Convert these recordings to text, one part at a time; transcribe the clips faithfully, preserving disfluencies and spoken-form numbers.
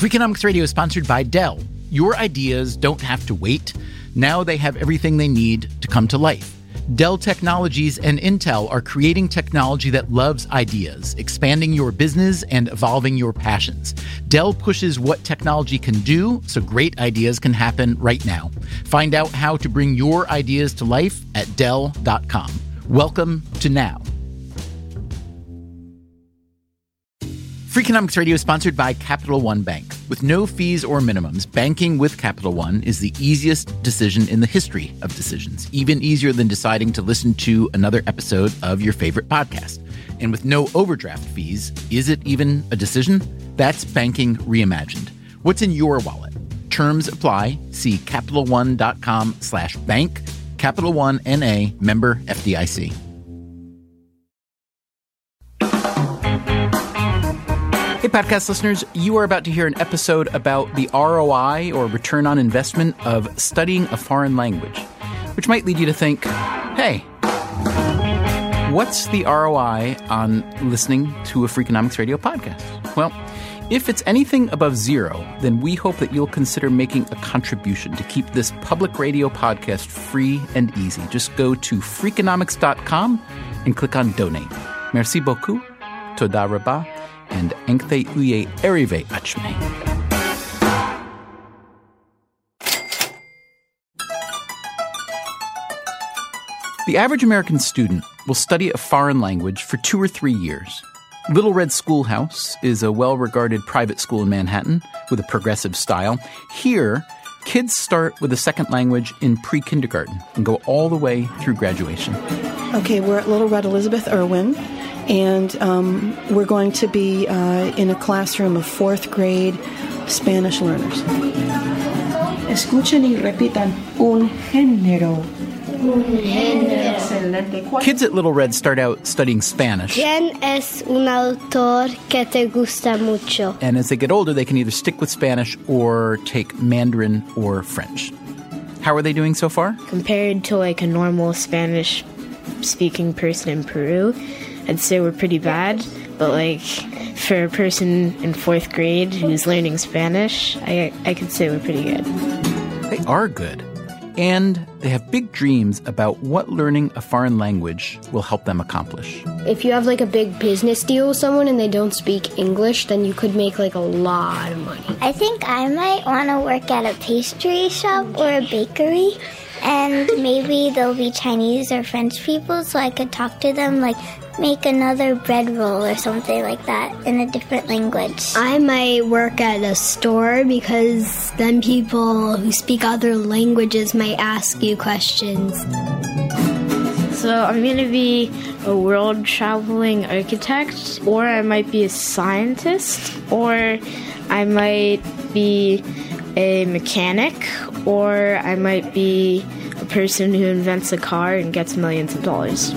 Freakonomics Radio is sponsored by Dell. Your ideas don't have to wait. Now they have everything they need to come to life. Dell Technologies and Intel are creating technology that loves ideas, expanding your business and evolving your passions. Dell pushes what technology can do so great ideas can happen right now. Find out how to bring your ideas to life at dell dot com. Welcome to Now. Freakonomics Radio is sponsored by Capital One Bank. With no fees or minimums, banking with Capital One is the easiest decision in the history of decisions, even easier than deciding to listen to another episode of your favorite podcast. And with no overdraft fees, is it even a decision? That's banking reimagined. What's in your wallet? Terms apply. See CapitalOne.com slash bank. Capital One N A, member F D I C. Hey, podcast listeners, you are about to hear an episode about the R O I, or return on investment, of studying a foreign language, which might lead you to think, hey, what's the R O I on listening to a Freakonomics Radio podcast? Well, if it's anything above zero, then we hope that you'll consider making a contribution to keep this public radio podcast free and easy. Just go to freakonomics dot com and click on Donate. Merci beaucoup, toda rabah, and Enkte Uye Erive Achme. The average American student will study a foreign language for two or three years. Little Red Schoolhouse is a well-regarded private school in Manhattan with a progressive style. Here, kids start with a second language in pre-kindergarten and go all the way through graduation. Okay, we're at Little Red Elizabeth Irwin. And um, we're going to be uh, in a classroom of fourth grade Spanish learners. Escuchen y repitan un género. Un género. Kids at Little Red start out studying Spanish. ¿Quién es un autor que te gusta mucho? And as they get older, they can either stick with Spanish or take Mandarin or French. How are they doing so far? Compared to like a normal Spanish-speaking person in Peru, I'd say we're pretty bad, but like for a person in fourth grade who's learning Spanish, I I could say we're pretty good. They are good. And they have big dreams about what learning a foreign language will help them accomplish. If you have like a big business deal with someone and they don't speak English, then you could make like a lot of money. I think I might want to work at a pastry shop or a bakery. And maybe there'll be Chinese or French people, so I could talk to them, like make another bread roll or something like that in a different language. I might work at a store because then people who speak other languages might ask you questions. So I'm going to be a world-traveling architect, or I might be a scientist, or I might be a mechanic, or I might be a person who invents a car and gets millions of dollars.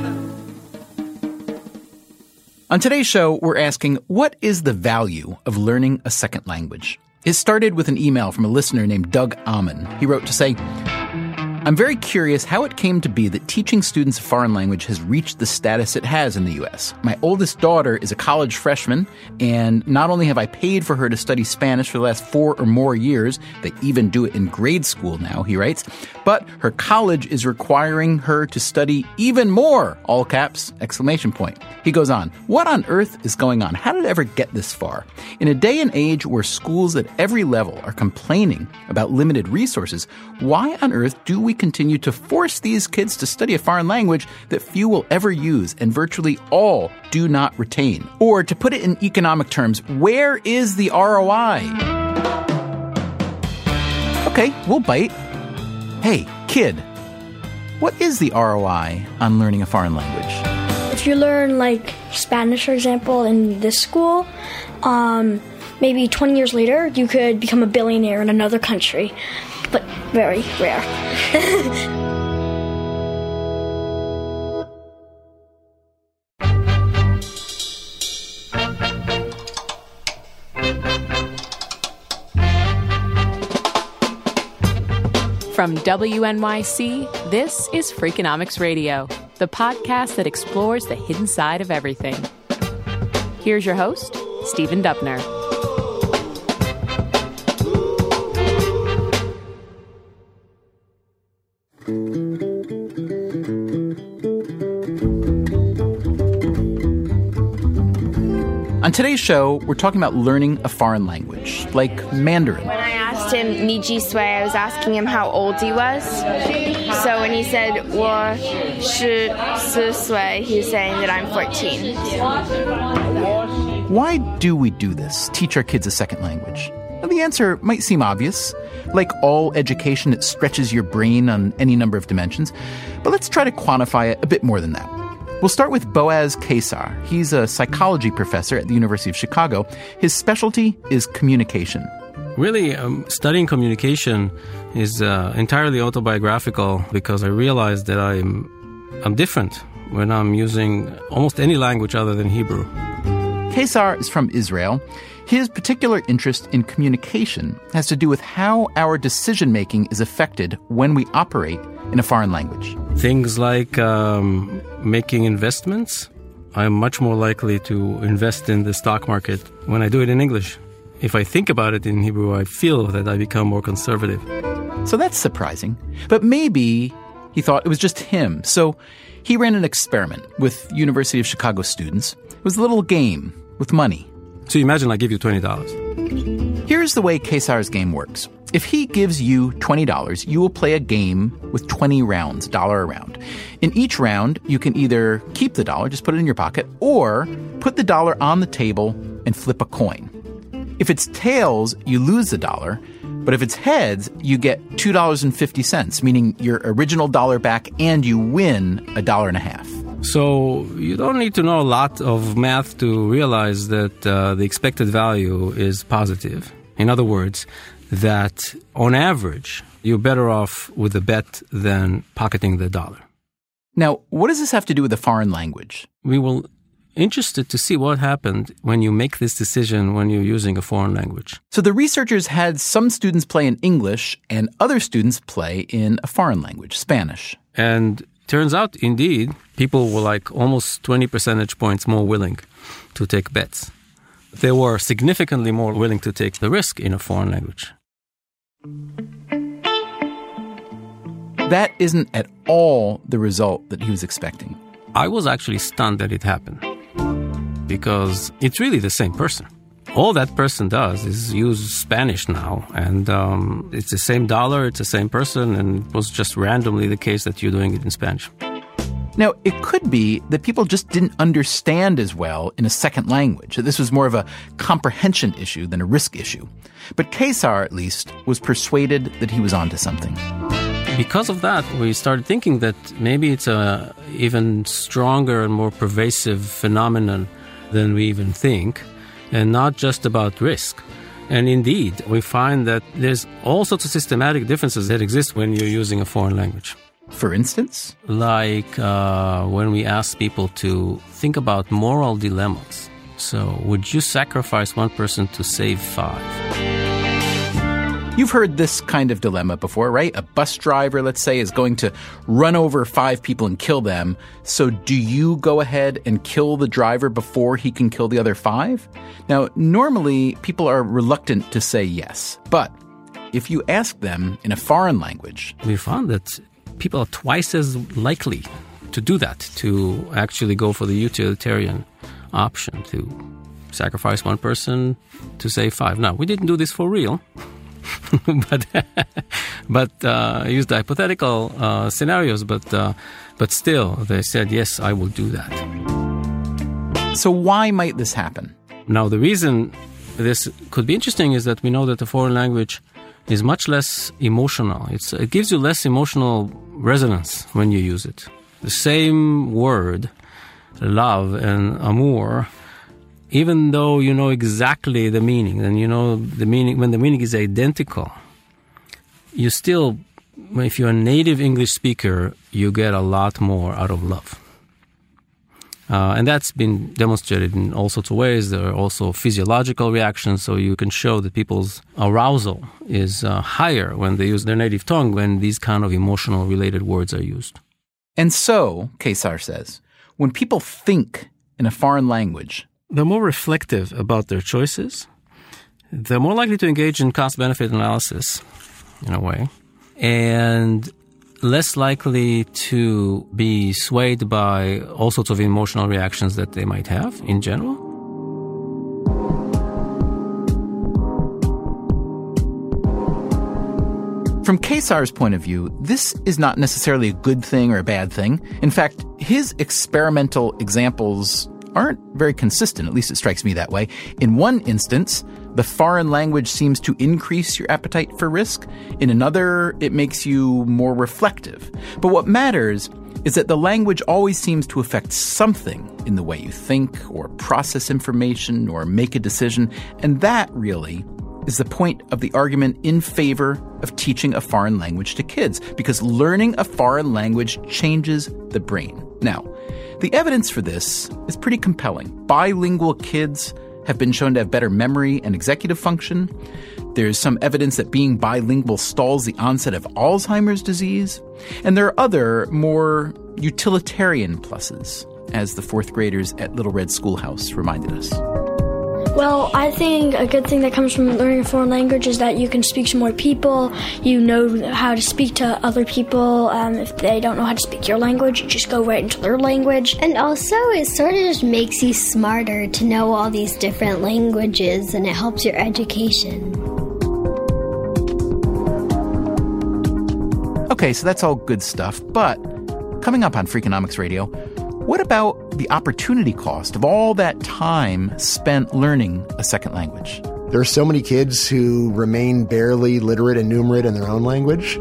On today's show, we're asking, what is the value of learning a second language? It started with an email from a listener named Doug Amon. He wrote to say, I'm very curious how it came to be that teaching students a foreign language has reached the status it has in the U S. My oldest daughter is a college freshman, and not only have I paid for her to study Spanish for the last four or more years, they even do it in grade school now, he writes, but her college is requiring her to study even more, all caps, exclamation point. He goes on, what on earth is going on? How did it ever get this far? In a day and age where schools at every level are complaining about limited resources, why on earth do we continue to force these kids to study a foreign language that few will ever use and virtually all do not retain? Or to put it in economic terms, where is the R O I? Okay, we'll bite. Hey, kid, what is the R O I on learning a foreign language? If you learn, like, Spanish, for example, in this school, um, maybe twenty years later, you could become a billionaire in another country. But very rare. From W N Y C, this is Freakonomics Radio, the podcast that explores the hidden side of everything. Here's your host, Stephen Dubner. On today's show, we're talking about learning a foreign language, like Mandarin. When I asked him Ni Ji Sui, I was asking him how old he was. So when he said 我十四岁, he was saying that I'm fourteen. Why do we do this, teach our kids a second language? Well, the answer might seem obvious. Like all education, it stretches your brain on any number of dimensions. But let's try to quantify it a bit more than that. We'll start with Boaz Kesar. He's a psychology professor at the University of Chicago. His specialty is communication. Really, um, studying communication is uh, entirely autobiographical because I realized that I'm, I'm different when I'm using almost any language other than Hebrew. Kesar is from Israel. His particular interest in communication has to do with how our decision-making is affected when we operate in a foreign language. Things like um, making investments. I'm much more likely to invest in the stock market when I do it in English. If I think about it in Hebrew, I feel that I become more conservative. So that's surprising. But maybe he thought it was just him. So he ran an experiment with University of Chicago students. It was a little game with money. So imagine I give you twenty dollars. Here's the way Kesar's game works. If he gives you twenty dollars, you will play a game with twenty rounds, dollar a round. In each round, you can either keep the dollar, just put it in your pocket, or put the dollar on the table and flip a coin. If it's tails, you lose the dollar, but if it's heads, you get two dollars and fifty cents, meaning your original dollar back, and you win a dollar and a half. So you don't need to know a lot of math to realize that uh, the expected value is positive. In other words, that on average, you're better off with a bet than pocketing the dollar. Now, what does this have to do with a foreign language? We were interested to see what happened when you make this decision when you're using a foreign language. So the researchers had some students play in English and other students play in a foreign language, Spanish. And turns out, indeed, people were like almost twenty percentage points more willing to take bets. They were significantly more willing to take the risk in a foreign language. That isn't at all the result that he was expecting. I was actually stunned that it happened because it's really the same person. All that person does is use Spanish now, and um, it's the same dollar, it's the same person, and it was just randomly the case that you're doing it in Spanish. Now, it could be that people just didn't understand as well in a second language, that this was more of a comprehension issue than a risk issue. But Kesar, at least, was persuaded that he was onto something. Because of that, we started thinking that maybe it's a even stronger and more pervasive phenomenon than we even think, and not just about risk. And indeed, we find that there's all sorts of systematic differences that exist when you're using a foreign language. For instance? Like uh, when we ask people to think about moral dilemmas. So, would you sacrifice one person to save five? You've heard this kind of dilemma before, right? A bus driver, let's say, is going to run over five people and kill them. So do you go ahead and kill the driver before he can kill the other five? Now, normally, people are reluctant to say yes. But if you ask them in a foreign language... We found that people are twice as likely to do that, to actually go for the utilitarian option, to sacrifice one person to save five. Now, we didn't do this for real. but but uh, used hypothetical uh, scenarios, but uh, but still, they said, yes, I will do that. So why might this happen? Now, the reason this could be interesting is that we know that the foreign language is much less emotional. It's, it gives you less emotional resonance when you use it. The same word, love and amour, even though you know exactly the meaning, and you know the meaning, when the meaning is identical, you still, if you're a native English speaker, you get a lot more out of love. Uh, and that's been demonstrated in all sorts of ways. There are also physiological reactions, so you can show that people's arousal is uh, higher when they use their native tongue when these kind of emotional related words are used. And so, Kesar says, when people think in a foreign language, they're more reflective about their choices. They're more likely to engage in cost-benefit analysis, in a way, and less likely to be swayed by all sorts of emotional reactions that they might have in general. From Kesar's point of view, this is not necessarily a good thing or a bad thing. In fact, his experimental examples aren't very consistent, at least it strikes me that way. In one instance, the foreign language seems to increase your appetite for risk. In another, it makes you more reflective. But what matters is that the language always seems to affect something in the way you think or process information or make a decision. And that really is the point of the argument in favor of teaching a foreign language to kids, because learning a foreign language changes the brain. Now, the evidence for this is pretty compelling. Bilingual kids have been shown to have better memory and executive function. There's some evidence that being bilingual stalls the onset of Alzheimer's disease. And there are other, more utilitarian pluses, as the fourth graders at Little Red Schoolhouse reminded us. Well, I think a good thing that comes from learning a foreign language is that you can speak to more people. You know how to speak to other people. Um, if they don't know how to speak your language, you just go right into their language. And also, it sort of just makes you smarter to know all these different languages, and it helps your education. Okay, so that's all good stuff, but coming up on Freakonomics Radio, what about the opportunity cost of all that time spent learning a second language? There are so many kids who remain barely literate and numerate in their own language.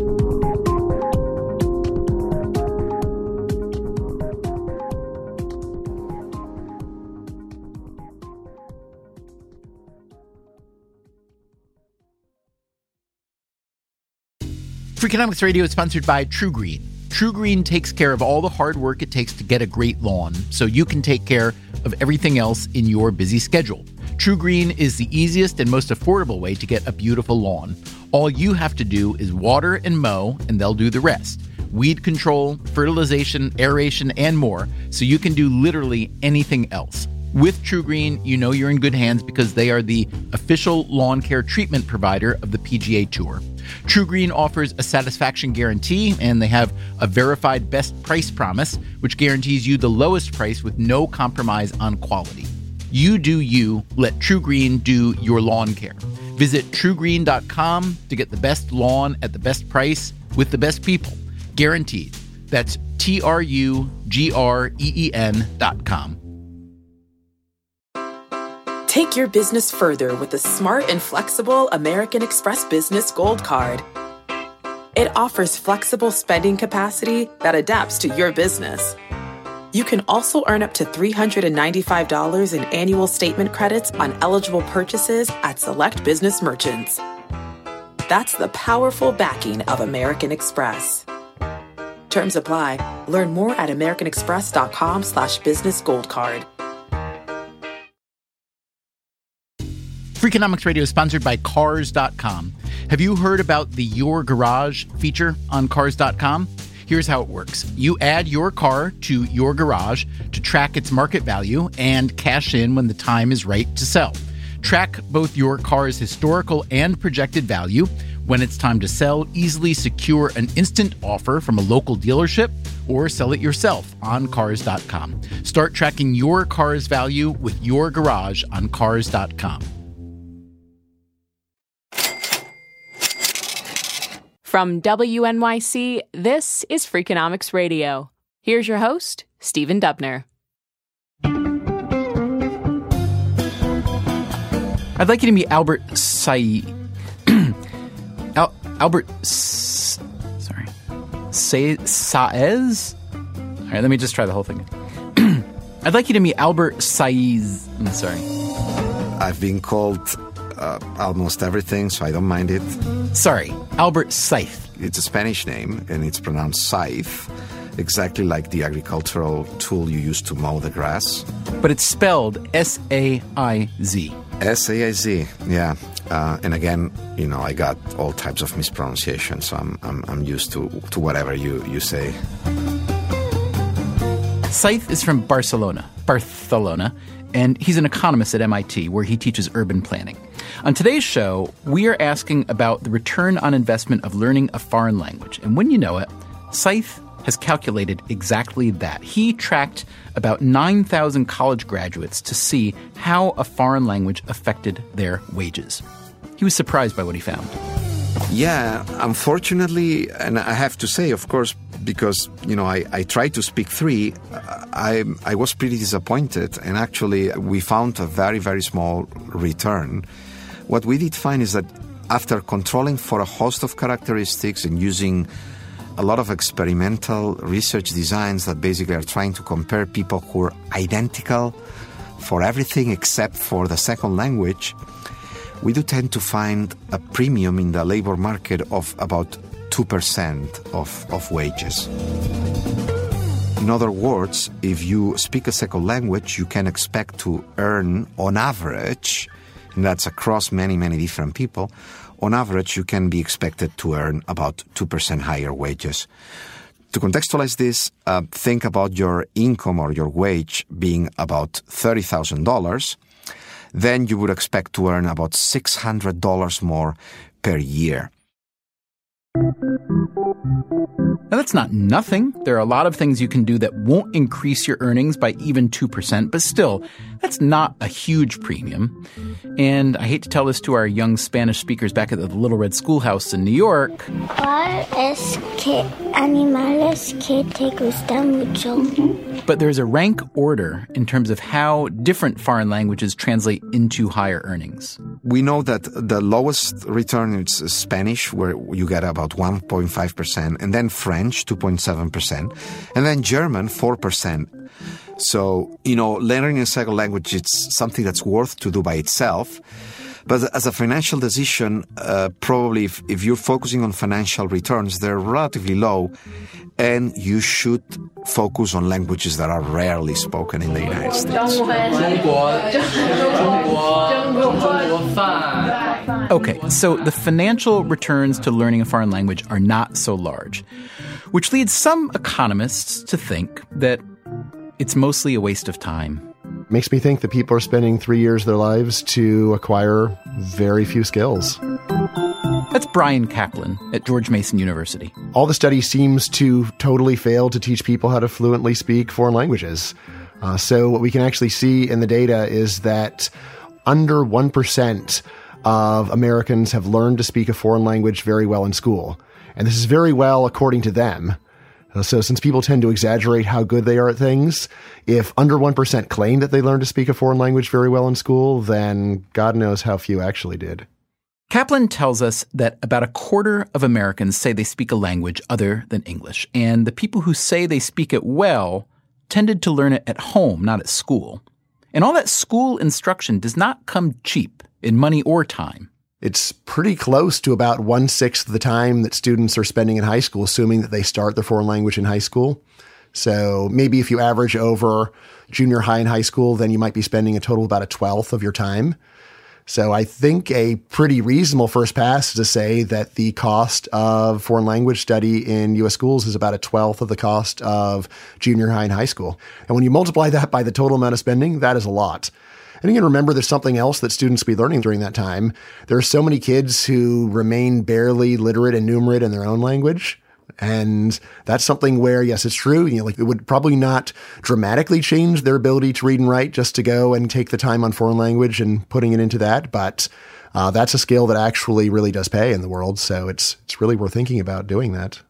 Freakonomics Radio is sponsored by TruGreen. TruGreen takes care of all the hard work it takes to get a great lawn, so you can take care of everything else in your busy schedule. TruGreen is the easiest and most affordable way to get a beautiful lawn. All you have to do is water and mow, and they'll do the rest. Weed control, fertilization, aeration, and more, so you can do literally anything else. With TruGreen, you know you're in good hands because they are the official lawn care treatment provider of the P G A Tour. TruGreen offers a satisfaction guarantee, and they have a verified best price promise, which guarantees you the lowest price with no compromise on quality. You do you. Let TruGreen do your lawn care. Visit True Green dot com to get the best lawn at the best price with the best people. Guaranteed. That's T R U G R E E N dot com. Take your business further with the smart and flexible American Express Business Gold Card. It offers flexible spending capacity that adapts to your business. You can also earn up to three hundred ninety-five dollars in annual statement credits on eligible purchases at select business merchants. That's the powerful backing of American Express. Terms apply. Learn more at americanexpress.com slash business gold card. Freakonomics Radio is sponsored by Cars dot com. Have you heard about the Your Garage feature on Cars dot com? Here's how it works. You add your car to your garage to track its market value and cash in when the time is right to sell. Track both your car's historical and projected value. When it's time to sell, easily secure an instant offer from a local dealership or sell it yourself on Cars dot com. Start tracking your car's value with your garage on Cars dot com. From W N Y C, this is Freakonomics Radio. Here's your host, Stephen Dubner. I'd like you to meet Albert Saez. Al- Albert S- sorry. Say Saez? All right, let me just try the whole thing. I'd like you to meet Albert Saez. I'm sorry. I've been called uh, almost everything, so I don't mind it. Sorry, Albert Saez. It's a Spanish name, and it's pronounced scythe, exactly like the agricultural tool you use to mow the grass. But it's spelled S A I Z. S A I Z, yeah. Uh, and again, you know, I got all types of mispronunciation, so I'm I'm, I'm used to, to whatever you, you say. Saez is from Barcelona, Barcelona, and he's an economist at M I T, where he teaches urban planning. On today's show, we are asking about the return on investment of learning a foreign language. And when you know it, Saez has calculated exactly that. He tracked about nine thousand college graduates to see how a foreign language affected their wages. He was surprised by what he found. Yeah, unfortunately, and I have to say, of course, because, you know, I, I tried to speak three, I, I was pretty disappointed. And actually, we found a very, very small return. What we did find is that after controlling for a host of characteristics and using a lot of experimental research designs that basically are trying to compare people who are identical for everything except for the second language, we do tend to find a premium in the labor market of about two percent of, of wages. In other words, if you speak a second language, you can expect to earn on average, and that's across many, many different people, on average you can be expected to earn about two percent higher wages. To contextualize this, uh, think about your income or your wage being about thirty thousand dollars. Then you would expect to earn about six hundred dollars more per year. Now, that's not nothing. There are a lot of things you can do that won't increase your earnings by even two percent, but still, that's not a huge premium. And I hate to tell this to our young Spanish speakers back at the Little Red Schoolhouse in New York. ¿Cuál es que animales que te gustan mucho? But there's a rank order in terms of how different foreign languages translate into higher earnings. We know that the lowest return is Spanish, where you get about one point five percent, and then French, two point seven percent, and then German, four percent. So, you know, learning a second language, it's something that's worth to do by itself. But as a financial decision, uh, probably if, if you're focusing on financial returns, they're relatively low, and you should focus on languages that are rarely spoken in the United States. Okay, so the financial returns to learning a foreign language are not so large, which leads some economists to think that it's mostly a waste of time. Makes me think that people are spending three years of their lives to acquire very few skills. That's Bryan Caplan at George Mason University. All the study seems to totally fail to teach people how to fluently speak foreign languages. Uh, so what we can actually see in the data is that under one percent of Americans have learned to speak a foreign language very well in school. And this is very well according to them. So since people tend to exaggerate how good they are at things, if under one percent claim that they learned to speak a foreign language very well in school, then God knows how few actually did. Caplan tells us that about a quarter of Americans say they speak a language other than English, and the people who say they speak it well tended to learn it at home, not at school. And all that school instruction does not come cheap in money or time. It's pretty close to about one-sixth of the time that students are spending in high school, assuming that they start their foreign language in high school. So maybe if you average over junior high and high school, then you might be spending a total of about a twelfth of your time. So I think a pretty reasonable first pass is to say that the cost of foreign language study in U S schools is about a twelfth of the cost of junior high and high school. And when you multiply that by the total amount of spending, that is a lot. And again, remember, there's something else that students will be learning during that time. There are so many kids who remain barely literate and numerate in their own language. And that's something where, yes, it's true. You know, like it would probably not dramatically change their ability to read and write just to go and take the time on foreign language and putting it into that. But uh, that's a skill that actually really does pay in the world. So it's it's really worth thinking about doing that.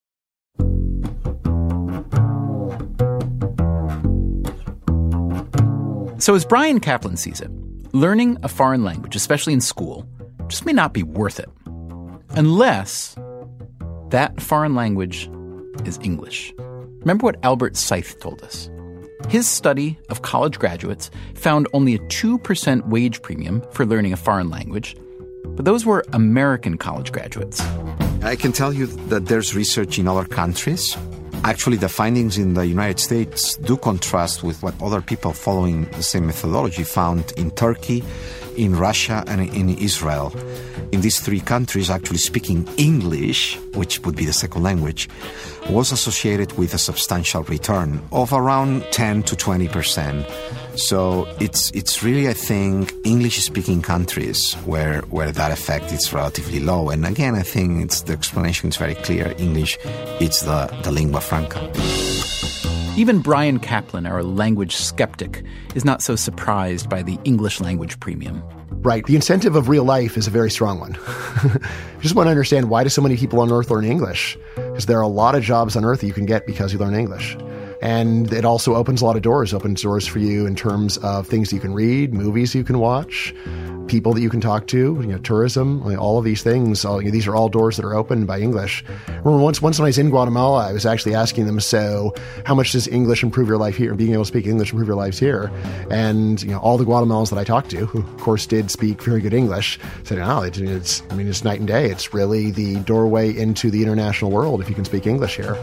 So as Bryan Caplan sees it, learning a foreign language, especially in school, just may not be worth it unless that foreign language is English. Remember what Albert Seith told us. His study of college graduates found only a two percent wage premium for learning a foreign language, but those were American college graduates. I can tell you that there's research in other countries. Actually, the findings in the United States do contrast with what other people following the same methodology found in Turkey, in Russia, and in Israel. In these three countries, actually speaking English, which would be the second language, was associated with a substantial return of around ten to twenty percent. So it's it's really, I think, English-speaking countries where where that effect is relatively low. And again, I think it's the explanation is very clear. English, it's the, the lingua franca. Even Bryan Caplan, our language skeptic, is not so surprised by the English language premium. Right. The incentive of real life is a very strong one. I just want to understand, why do so many people on Earth learn English? Because there are a lot of jobs on Earth that you can get because you learn English. And it also opens a lot of doors, opens doors for you in terms of things you can read, movies you can watch, people that you can talk to, you know, tourism, I mean, all of these things. All, you know, these are all doors that are opened by English. I remember once, once when I was in Guatemala, I was actually asking them, so how much does English improve your life here? Being able to speak English improve your lives here? And, you know, all the Guatemalans that I talked to, who of course did speak very good English, said, no, it's, it's, I mean, it's night and day. It's really the doorway into the international world if you can speak English here.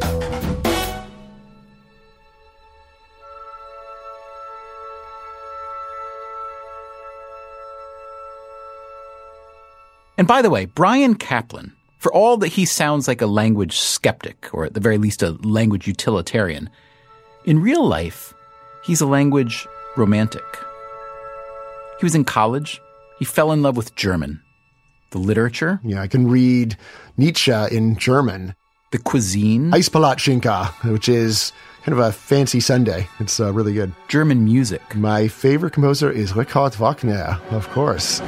And by the way, Bryan Caplan, for all that he sounds like a language skeptic, or at the very least a language utilitarian, in real life, he's a language romantic. He was in college. He fell in love with German. The literature. Yeah, I can read Nietzsche in German. The cuisine. Eispalatschinka, which is kind of a fancy sundae. It's uh, really good. German music. My favorite composer is Richard Wagner, of course.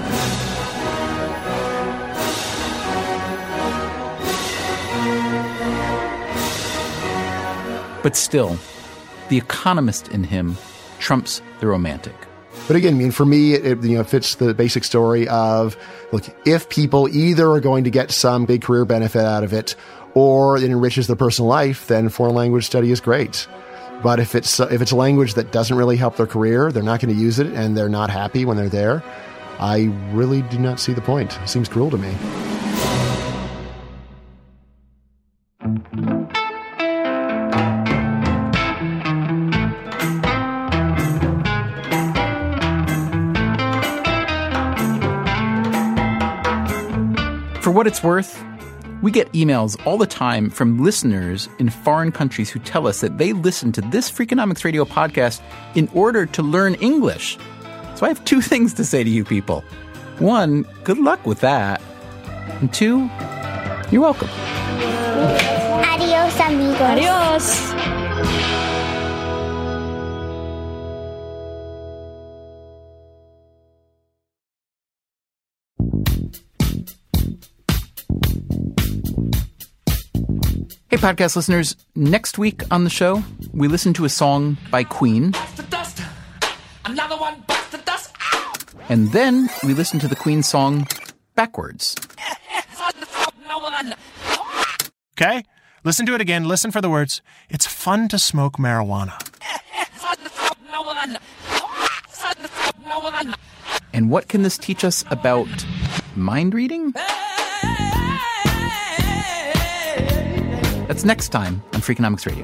But still, the economist in him trumps the romantic. But again, I mean, for me, it, it you know fits the basic story of, look, if people either are going to get some big career benefit out of it, or it enriches their personal life, then foreign language study is great. But if it's if it's a language that doesn't really help their career, they're not going to use it, and they're not happy when they're there, I really do not see the point. It seems cruel to me. For what it's worth, we get emails all the time from listeners in foreign countries who tell us that they listen to this Freakonomics Radio podcast in order to learn English. So I have two things to say to you people. One, good luck with that. And two, you're welcome. Adios, amigos. Adios. Hey, podcast listeners, next week on the show, we listen to a song by Queen. Dust. Another one, bust the dust. And then we listen to the Queen song backwards. Okay? Listen to it again. Listen for the words. It's fun to smoke marijuana. And what can this teach us about mind reading? That's next time on Freakonomics Radio.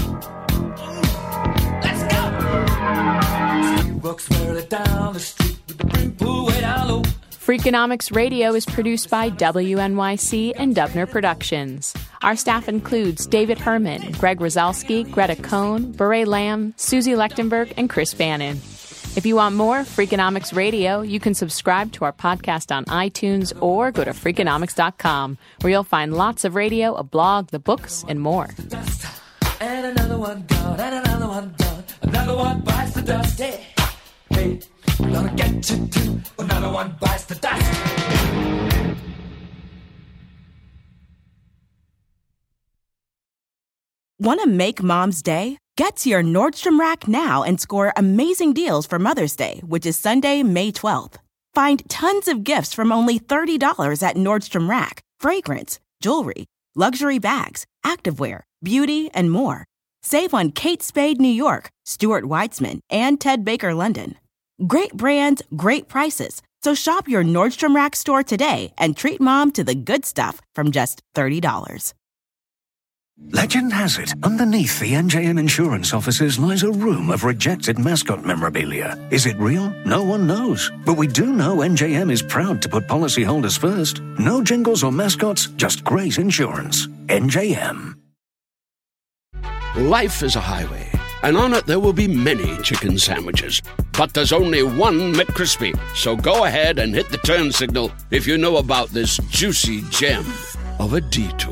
Let's go. He walks further down the street with the brim pulled way down low. Freakonomics Radio is produced by W N Y C and Dubner Productions. Our staff includes David Herman, Greg Rosalski, Greta Cohn, Beret Lamb, Susie Lechtenberg, and Chris Bannon. If you want more Freakonomics Radio, you can subscribe to our podcast on iTunes or go to Freakonomics dot com, where you'll find lots of radio, a blog, the books, and more. And another one gone, and another one done. Another one bites the dust. Hey, hey, we're gonna get you too. Another one bites the dust. Want to make Mom's day? Get to your Nordstrom Rack now and score amazing deals for Mother's Day, which is Sunday, May twelfth. Find tons of gifts from only thirty dollars at Nordstrom Rack. Fragrance, jewelry, luxury bags, activewear, beauty, and more. Save on Kate Spade New York, Stuart Weitzman, and Ted Baker London. Great brands, great prices. So shop your Nordstrom Rack store today and treat Mom to the good stuff from just thirty dollars. Legend has it, underneath the N J M insurance offices lies a room of rejected mascot memorabilia. Is it real? No one knows. But we do know N J M is proud to put policyholders first. No jingles or mascots, just great insurance. N J M. Life is a highway, and on it there will be many chicken sandwiches. But there's only one McCrispy. So go ahead and hit the turn signal if you know about this juicy gem of a detour.